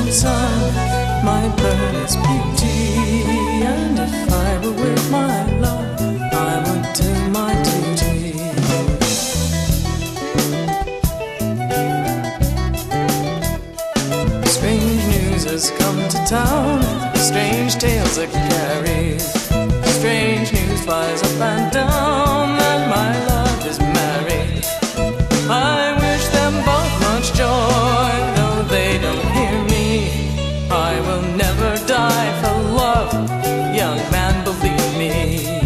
morning sun might burn its beauty, and if I were with my love, I would do my duty. Strange news has come to town, strange tales are carried. Strange news flies up and down that my love is married. I wish them both much joy, though they don't hear me. I will never die for love, young man, believe me.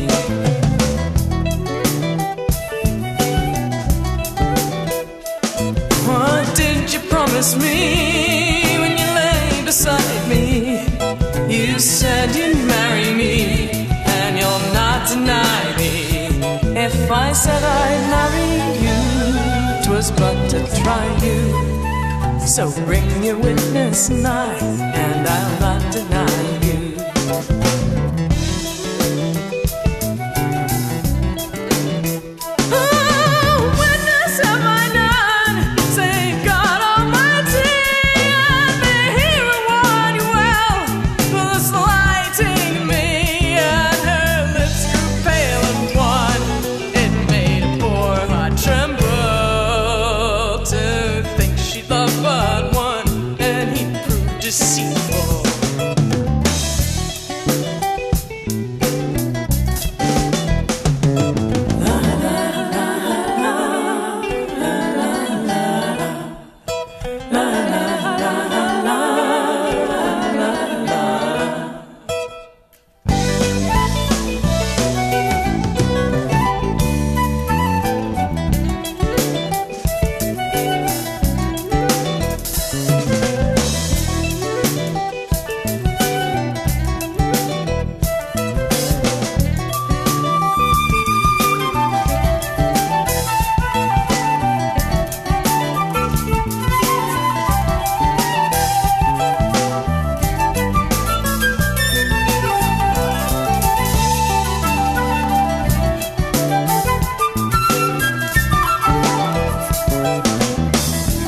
What did you promise me when you lay beside me? You said you'd marry me, and you'll not deny me. If I said I'd marry you, 'twas but to try you. So bring your witness nigh, and I'll not deny you. Oh, witness have I none, save God Almighty, and may He reward you well for the slighting me. And her lips grew pale and wan, it made a poor heart tremble to think she loved but one, and he proved deceitful.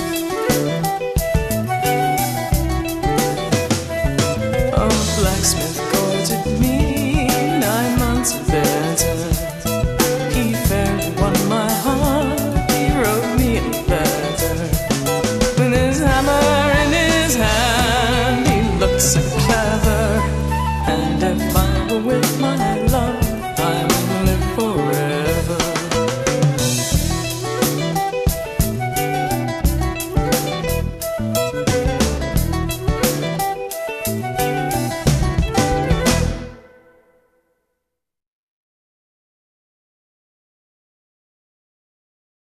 Blacksmith